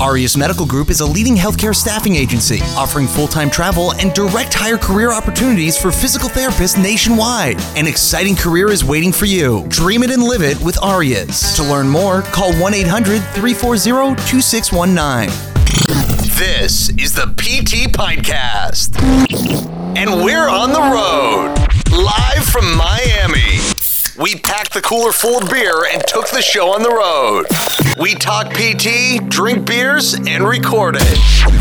Aureus Medical Group is a leading healthcare staffing agency offering full-time travel and direct hire career opportunities for physical therapists nationwide. An exciting career is waiting for you. Dream it and live it with Aureus. To learn more, call 1-800-340-2619. This is the PT Pintcast. And we're on the road. Live from Miami. We packed the cooler full of beer and took the show on the road. We talk PT, drink beers, and record it.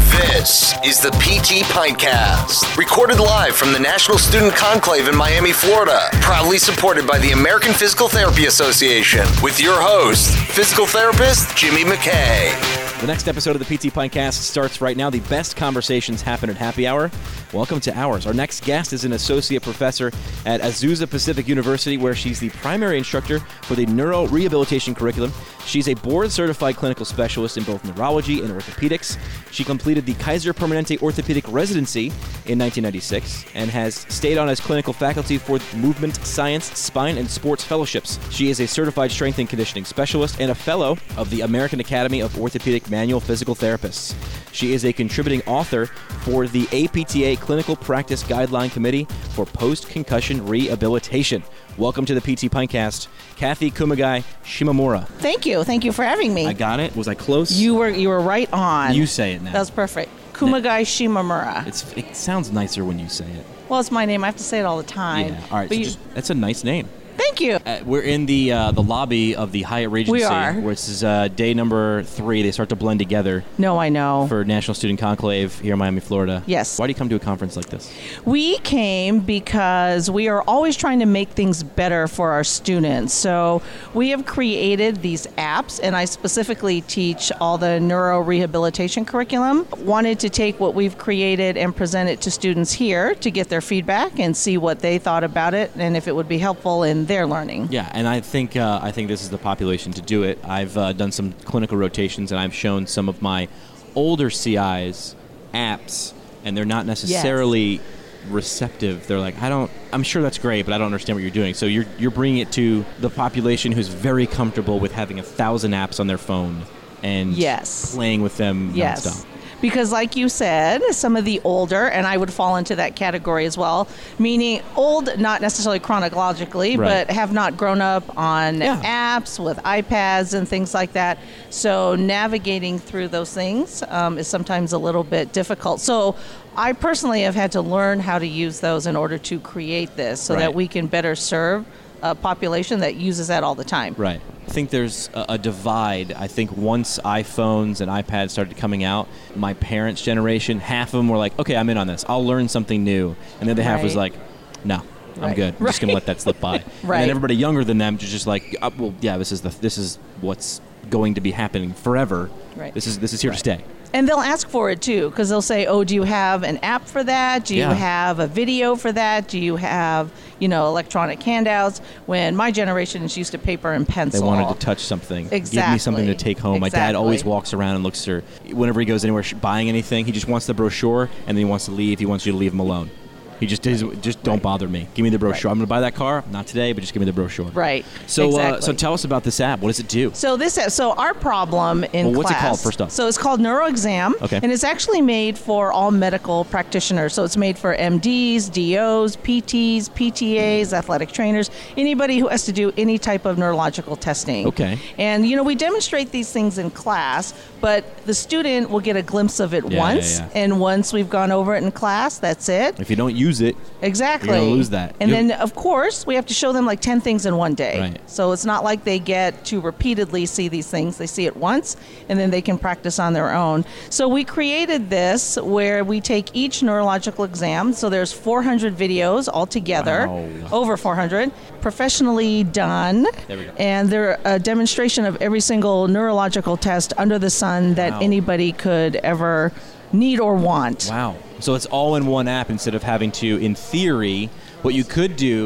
This is the PT Pintcast, recorded live from the National Student Conclave in Miami, Florida, proudly supported by the American Physical Therapy Association, with your host, physical therapist Jimmy McKay. The next episode of the PT Pintcast starts right now. The best conversations happen at happy hour. Welcome to ours. Our next guest is an associate professor at Azusa Pacific University, where she's the primary instructor for the neuro rehabilitation curriculum. She's a board-certified clinical specialist in both neurology and orthopedics. She completed the Kaiser Permanente Orthopedic Residency in 1996 and has stayed on as clinical faculty for movement science, spine, and sports fellowships. She is a certified strength and conditioning specialist and a fellow of the American Academy of Orthopedic Manual Physical Therapists. She is a contributing author for the APTA Clinical Practice Guideline Committee for Post-Concussion Rehabilitation. Welcome to the PT Pintcast, Kathy Kumagai Shimamura. Thank you. Thank you for having me. I got it. Was I close? You were right on. You say it now. That was perfect. Kumagai Shimamura. It sounds nicer when you say it. Well, it's my name. I have to say it all the time. Yeah. All right. So that's a nice name. Thank you. We're in the lobby of the Hyatt Regency. We are. Where this is day number 3. They start to blend together. No, I know. For National Student Conclave here in Miami, Florida. Yes. Why do you come to a conference like this? We came because we are always trying to make things better for our students. So we have created these apps, and I specifically teach all the neuro rehabilitation curriculum. Wanted to take what we've created and present it to students here to get their feedback and see what they thought about it and if it would be helpful in their learning. Yeah, and I think this is the population to do it. I've done some clinical rotations, and I've shown some of my older CIs apps, and they're not necessarily receptive. They're like, I'm sure that's great, but I don't understand what you're doing. So you're bringing it to the population who's very comfortable with having 1,000 apps on their phone and playing with them nonstop. Because like you said, some of the older, and I would fall into that category as well, meaning old, not necessarily chronologically, but have not grown up on apps with iPads and things like that. So navigating through those things is sometimes a little bit difficult. So I personally have had to learn how to use those in order to create this so that we can better serve a population that uses that all the time. Right. I think there's a divide. I think once iPhones and iPads started coming out, my parents' generation, half of them were like, okay, I'm in on this. I'll learn something new. And the other half was like, no, I'm good. I'm just going to let that slip by. And then everybody younger than them just like, this is what's going to be happening forever. Right. This is here to stay. And they'll ask for it, too, because they'll say, oh, do you have an app for that? Do you have a video for that? Do you have, electronic handouts? When my generation is used to paper and pencil. They wanted to touch something. Exactly. Give me something to take home. My dad always walks around and looks for, whenever he goes anywhere buying anything, he just wants the brochure, and then he wants to leave. He wants you to leave him alone. He just don't bother me. Give me the brochure. I'm going to buy that car. Not today, but just give me the brochure. Right. So so tell us about this app. What does it do? So our problem in what's class. it called first off? So it's called NeuroExam. Okay. And it's actually made for all medical practitioners. So it's made for MDs, DOs, PTs, PTAs, athletic trainers, anybody who has to do any type of neurological testing. Okay. And we demonstrate these things in class, but the student will get a glimpse of it once. Yeah. And once we've gone over it in class, that's it. If you don't use it, exactly, you're going to lose that. And then, of course, we have to show them like 10 things in one day. Right. So it's not like they get to repeatedly see these things. They see it once, and then they can practice on their own. So we created this where we take each neurological exam. So there's 400 videos altogether, over 400, professionally done. There we go. And they're a demonstration of every single neurological test under the sun that anybody could ever need or want. Wow. So it's all in one app instead of having to, in theory, what you could do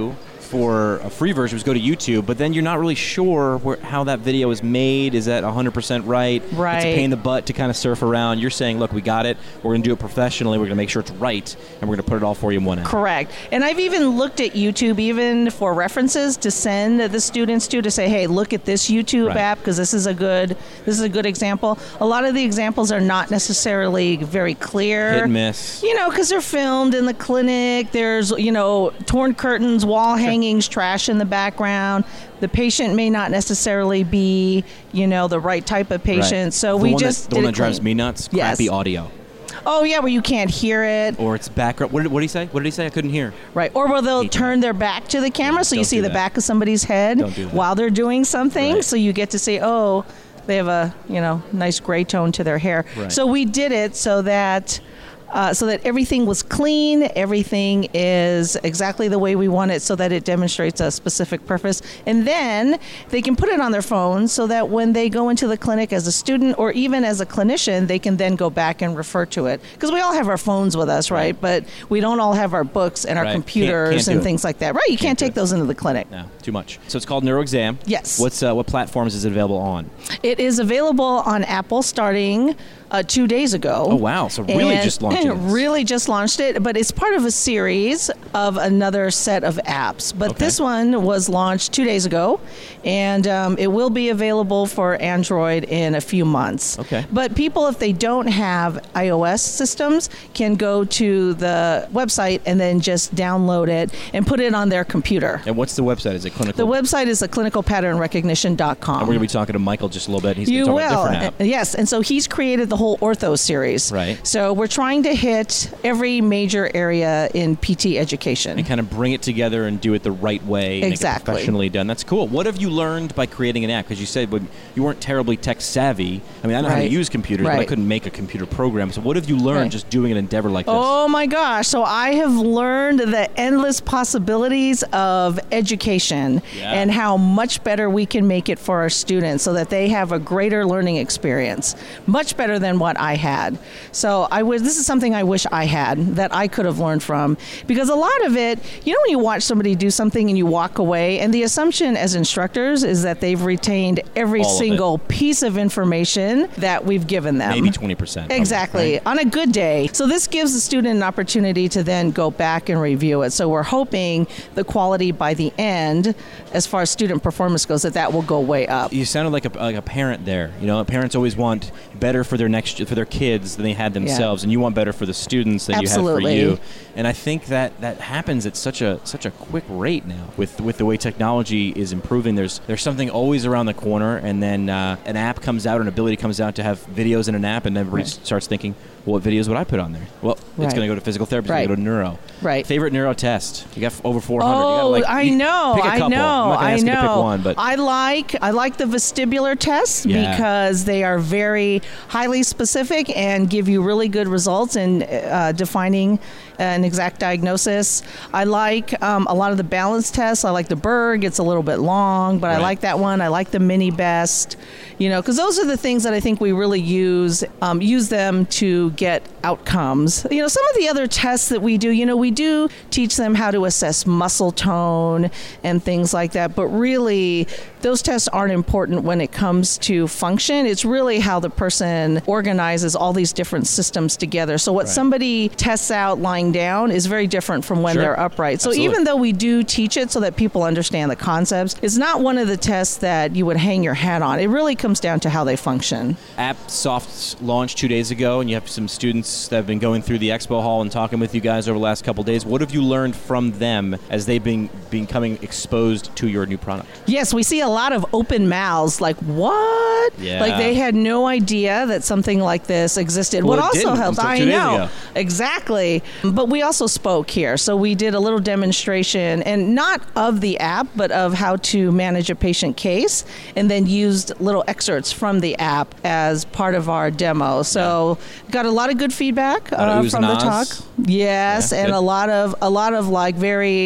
for a free version was go to YouTube, but then you're not really sure how that video is made. Is that 100% right? Right. It's a pain in the butt to kind of surf around. You're saying, look, we got it. We're going to do it professionally. We're going to make sure it's right, and we're going to put it all for you in one app. Correct. And I've even looked at YouTube even for references to send the students to say, hey, look at this YouTube app because this is a good example. A lot of the examples are not necessarily very clear. Hit and miss. Because they're filmed in the clinic. There's, torn curtains, wall hangings, trash in the background. The patient may not necessarily be, the right type of patient. Right. So the one that drives me nuts, crappy audio. Oh, yeah, where you can't hear it. Or it's background. What did he say? What did he say? I couldn't hear. Right. Or where they'll turn their back to the camera so you see the back of somebody's head while they're doing something. Right. So you get to see, they have a, nice gray tone to their hair. Right. So we did it so that everything was clean, everything is exactly the way we want it so that it demonstrates a specific purpose. And then they can put it on their phone so that when they go into the clinic as a student or even as a clinician, they can then go back and refer to it. Because we all have our phones with us, right? But we don't all have our books and our computers and things like that. Right, you can't take those into the clinic. No, too much. So it's called NeuroExam. Yes. What platforms is it available on? It is available on Apple starting 2 days ago. Oh, wow. So really just launched it. Really just launched it, but it's part of a series of another set of apps. But this one was launched 2 days ago, and it will be available for Android in a few months. Okay. But people, if they don't have iOS systems, can go to the website and then just download it and put it on their computer. And what's the website? Is it clinical? The website is clinicalpatternrecognition.com. And we're going to be talking to Michael just a little bit. He's going to talk about a different app. Yes, and so he's created the whole ortho series. Right. So we're trying to hit every major area in PT education. And kind of bring it together and do it the right way. Exactly. Make it professionally done. That's cool. What have you learned by creating an app? Because you said you weren't terribly tech savvy. I mean, I know how to use computers, but I couldn't make a computer program. So what have you learned just doing an endeavor like this? Oh my gosh. So I have learned the endless possibilities of education and how much better we can make it for our students so that they have a greater learning experience. Much better than what I had. So this is something I wish I had that I could have learned from, because a lot of it, when you watch somebody do something and you walk away, and the assumption as instructors is that they've retained every single piece of information that we've given them. Maybe 20%. Exactly. On a good day. So this gives the student an opportunity to then go back and review it. So we're hoping the quality by the end, as far as student performance goes, that will go way up. You sounded like a parent there. Parents always want better for their kids than they had themselves, and you want better for the students than you had for you. And I think that happens at such a quick rate now with the way technology is improving. There's something always around the corner, and then an app comes out, an ability comes out to have videos in an app, and everybody starts thinking, well, what videos would I put on there? Well, it's going to go to physical therapy. It's going to go to neuro. Right. Favorite neuro test? You got over 400. Oh, I know. Pick a couple. I'm not I ask know. You to pick one, but I like the vestibular tests because they are very highly specific and give you really good results in defining an exact diagnosis. I like a lot of the balance tests. I like the Berg. It's a little bit long, but I like that one. I like the Mini Best, because those are the things that I think we really use them to get outcomes. Some of the other tests that we do, we do teach them how to assess muscle tone and things like that, but really those tests aren't important when it comes to function. It's really how the person organizes all these different systems together. So what somebody tests out lying down is very different from when they're upright. So even though we do teach it so that people understand the concepts, it's not one of the tests that you would hang your hat on. It really comes down to how they function. App soft launched 2 days ago, and you have some students that have been going through the expo hall and talking with you guys over the last couple of days. What have you learned from them as they've been becoming exposed to your new product? Yes, we see a lot of open mouths, like, what? Yeah. Like they had no idea that something like this existed. Well, what also helped, I know. Ago. Exactly. But we also spoke here. So we did a little demonstration, and not of the app, but of how to manage a patient case, and then used little excerpts from the app as part of our demo. So got a lot of good feedback from the talk. Yes, and a lot of like very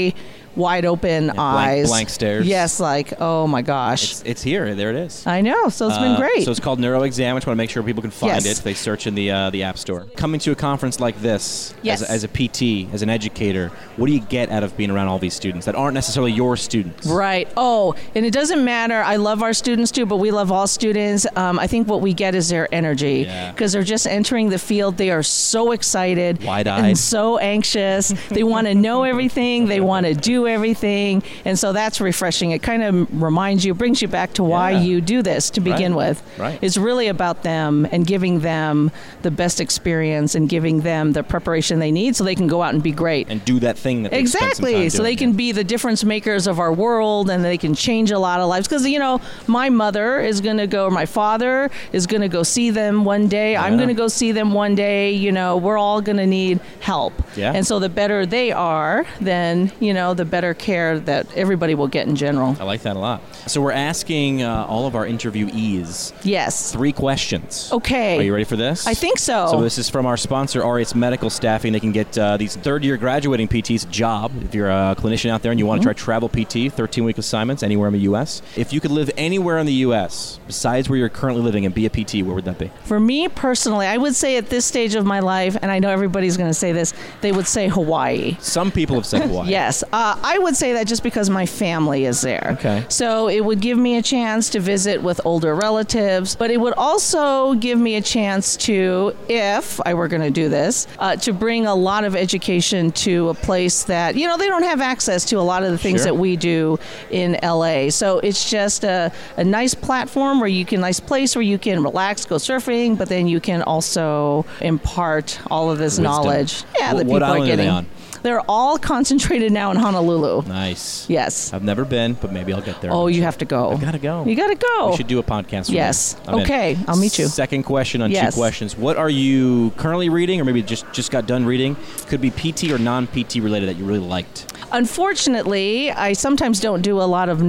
wide open eyes. Blank stares. Yes, like, oh my gosh. It's here. There it is. I know. So it's been great. So it's called NeuroExam. I just want to make sure people can find it if they search in the App Store. Coming to a conference like this, as a PT, as an educator, what do you get out of being around all these students that aren't necessarily your students? Right. Oh, and it doesn't matter. I love our students too, but we love all students. I think what we get is their energy because they're just entering the field. They are so excited, wide-eyed, and so anxious. They want to know everything. They want to do everything, and so that's refreshing. It kind of reminds you, brings you back to why you do this to begin with. Right. It's really about them and giving them the best experience and giving them the preparation they need so they can go out and be great and do that thing that they spent some time doing. So they can be the difference makers of our world, and they can change a lot of lives. Because my mother is going to go, or my father is going to go see them one day. I'm going to go see them one day. We're all going to need help. Yeah. And so the better they are, then the better care that everybody will get in general. I like that a lot. So we're asking all of our interviewees. Yes. 3 questions. Okay. Are you ready for this? I think so. So this is from our sponsor, Aureus Medical Staffing. They can get these third-year graduating PTs a job. If you're a clinician out there and you want to try travel PT, 13-week assignments anywhere in the U.S. If you could live anywhere in the U.S. besides where you're currently living and be a PT, where would that be? For me personally, I would say at this stage of my life, and I know everybody's going to say this, they would say Hawaii. Some people have said Hawaii. Yes. I would say that just because my family is there. Okay. So it would give me a chance to visit with older relatives, but it would also give me a chance to, if I were going to do this, to bring a lot of education to a place that, they don't have access to a lot of the things that we do in LA. So it's just a nice platform nice place where you can relax, go surfing, but then you can also impart all of this knowledge. Yeah, that people are getting. On? They're all concentrated now in Honolulu. Nice. Yes. I've never been, but maybe I'll get there. Oh, you have to go. I've got to go. You got to go. We should do a podcast. Yes. Okay. I'll meet you. Second question on 2 questions. What are you currently reading, or maybe just got done reading? Could be PT or non-PT related that you really liked. Unfortunately, I sometimes don't do a lot of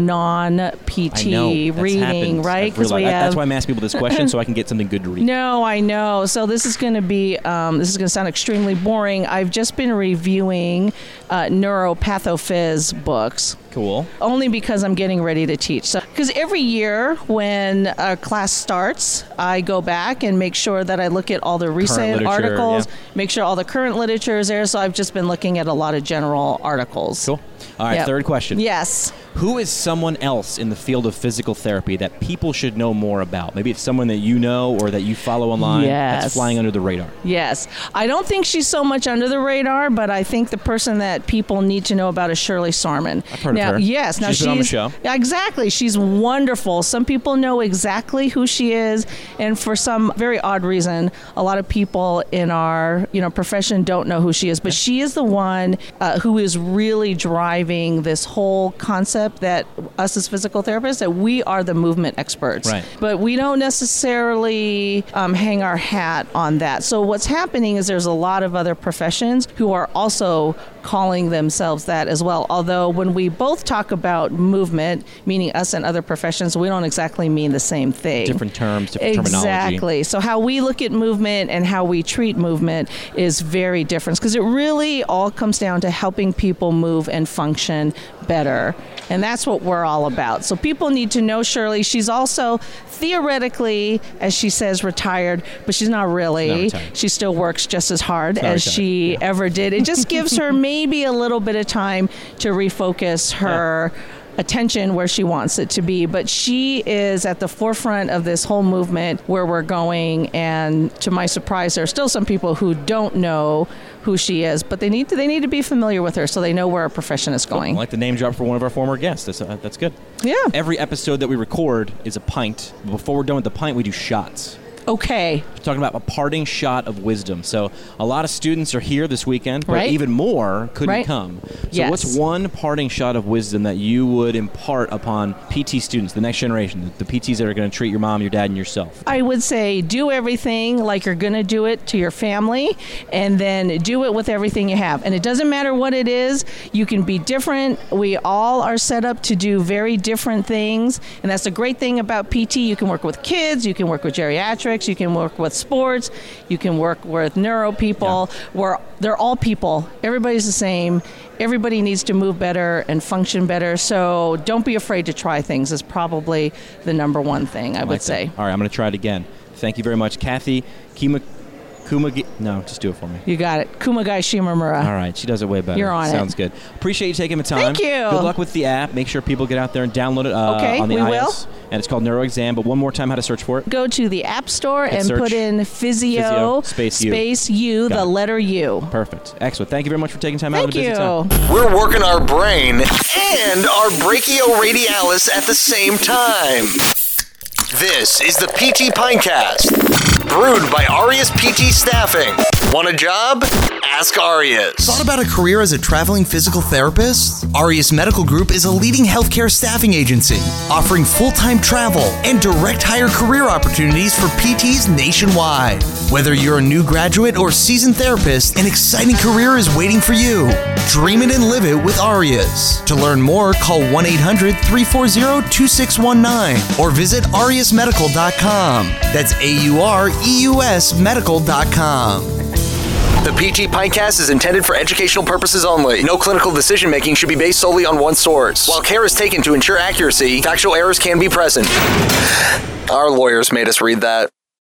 non-PT reading, right? That's why I'm asking people this question, so I can get something good to read. No, I know. So this is going to be, this is going to sound extremely boring. I've just been reviewing neuropathophys books. Cool. Only because I'm getting ready to teach. So, because every year when a class starts, I go back and make sure that I look at all the recent articles, make sure all the current literature is there. So I've just been looking at a lot of general articles. Cool. All right, third question. Yes. Who is someone else in the field of physical therapy that people should know more about? Maybe it's someone that you know or that you follow online that's flying under the radar. Yes. I don't think she's so much under the radar, but I think the person that people need to know about is Shirley Sarman. I've heard of her. Yes. Now she's been on the show. Exactly. She's wonderful. Some people know exactly who she is, and for some very odd reason, a lot of people in our profession don't know who she is. But she is the one who is really driving this whole concept that us as physical therapists, that we are the movement experts. Right. But we don't necessarily hang our hat on that. So what's happening is there's a lot of other professions who are also calling themselves that as well. Although when we both talk about movement, meaning us and other professions, we don't exactly mean the same thing. Different terms, different terminology. Exactly. So how we look at movement and how we treat movement is very different, because it really all comes down to helping people move and function better. And that's what we're all about. So people need to know Shirley. She's also theoretically, as she says, retired, but she's not really. She still works just as hard as she ever did. It just gives her maybe a little bit of time to refocus her attention where she wants it to be. But she is at the forefront of this whole movement where we're going. And to my surprise, there are still some people who don't know who she is, but they need to be familiar with her so they know where our profession is going. I like the name drop for one of our former guests. That's good. Yeah. Every episode that we record is a pint. Before we're done with the pint, we do shots. Okay. We're talking about a parting shot of wisdom. So a lot of students are here this weekend, but right. even more couldn't come. So what's one parting shot of wisdom that you would impart upon PT students, the next generation, the PTs that are going to treat your mom, your dad, and yourself? I would say do everything like you're going to do it to your family, and then do it with everything you have. And it doesn't matter what it is. You can be different. We all are set up to do very different things, and that's the great thing about PT. You can work with kids. You can work with geriatrics. pediatrics, you can work with sports, you can work with neuro people, where they're all people. Everybody's the same. Everybody needs to move better and function better. So don't be afraid to try things is probably the number one thing I would say. All right, I'm going to try it again. Thank you very much, Kathy No, just do it for me. You got it. Kumagai Shimamura. All right, she does it way better. You're on it. Sounds good. Appreciate you taking the time. Thank you. Good luck with the app. Make sure people get out there and download it on the iOS. Will. And it's called NeuroExam, but one more time, how to search for it? Go to the App Store and put in Physio space U, the letter U. Perfect. Excellent. Thank you very much for taking time out of Thank the busy time. We're working our brain and our brachioradialis at the same time. This is the PT Pinecast, brewed by Arias PT Staffing. Want a job? Ask Arias. Thought about a career as a traveling physical therapist? Arias Medical Group is a leading healthcare staffing agency, offering full-time travel and direct hire career opportunities for PTs nationwide. Whether you're a new graduate or seasoned therapist, an exciting career is waiting for you. Dream it and live it with Arias. To learn more, call 1-800-340-2619 or visit ariasmedical.com. That's AUREUS medical.com. The PT Pinecast is intended for educational purposes only. No clinical decision-making should be based solely on one source. While care is taken to ensure accuracy, factual errors can be present. Our lawyers made us read that.